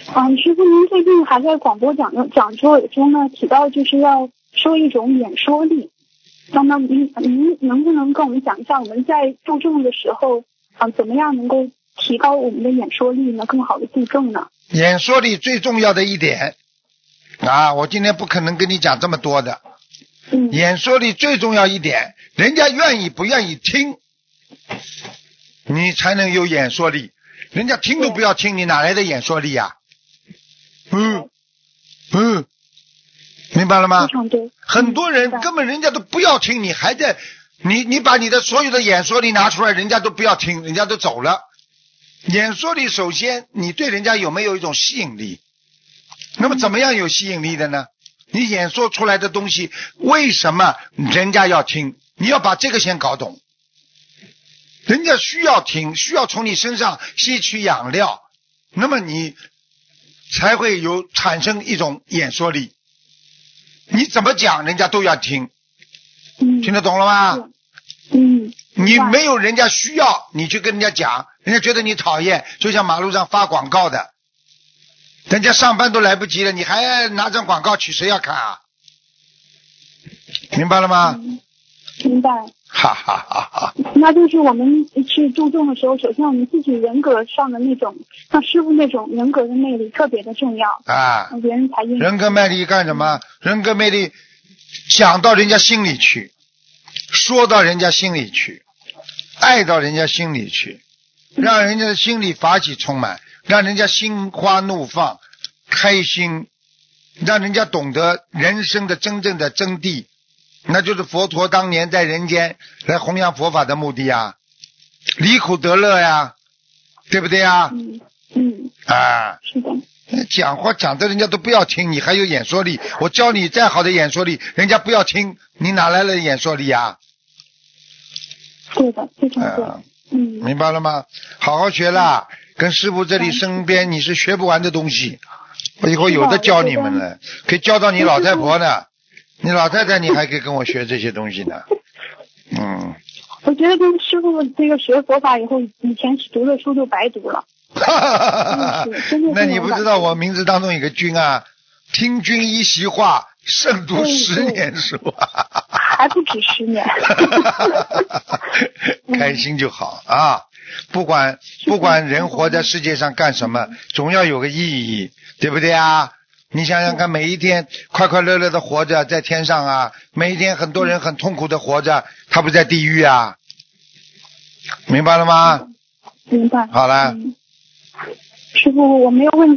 师傅，您最近还在广播讲座中呢提到，就是要说一种演说力。那么您能不能跟我们讲一下，我们在注重的时候，怎么样能够提高我们的演说力呢？更好的注重呢？ 演说力最重要的一点我今天不可能跟你讲这么多的。演说力最重要一点，人家愿意不愿意听，你才能有演说力。人家听都不要听，你哪来的演说力啊？明白了吗？ 非常对。 很多人根本人家都不要听，你还在你把你的所有的演说力拿出来，人家都不要听，人家都走了。演说力首先你对人家有没有一种吸引力？那么怎么样有吸引力的呢？你演说出来的东西为什么人家要听？你要把这个先搞懂。人家需要听，需要从你身上吸取养料，那么你才会产生一种演说力。你怎么讲人家都要听。听得懂了吗？你没有人家需要你去跟人家讲，人家觉得你讨厌，就像马路上发广告的，人家上班都来不及了，你还拿张广告去，谁要看啊？明白了吗？ 明白。 哈哈哈哈。 那就是我们去注重的时候，首先我们自己人格上的那种，像师傅那种人格的魅力特别的重要别人才愿意。 人格魅力干什么？人格魅力讲到人家心里去，说到人家心里去，爱到人家心里去，让人家的心里法喜充满，让人家心花怒放，开心，让人家懂得人生的真正的真谛，那就是佛陀当年在人间来弘扬佛法的目的啊，离苦得乐呀，对不对呀？ 是的。 讲话讲的人家都不要听，你还有演说力？我教你再好的演说力，人家不要听，你哪来的演说力啊？ 对的，非常对。 明白了吗？好好学啦，跟师父这里身边你是学不完的东西，我以后有的教你们了，可以教到你老太婆呢，你老太太你还可以跟我学这些东西呢。 我觉得跟师父这个学佛法以后，以前读的书就白读了。 那你不知道我名字当中有个君啊，听君一席话，胜读10年书还不止10年。 开心就好啊！不管人活在世界上干什么，总要有个意义，对不对啊？你想想看，每一天快快乐乐的活着在天上啊，每一天很多人很痛苦的活着，他不在地狱啊？明白了吗？ 明白。 好了。 师父，我没有问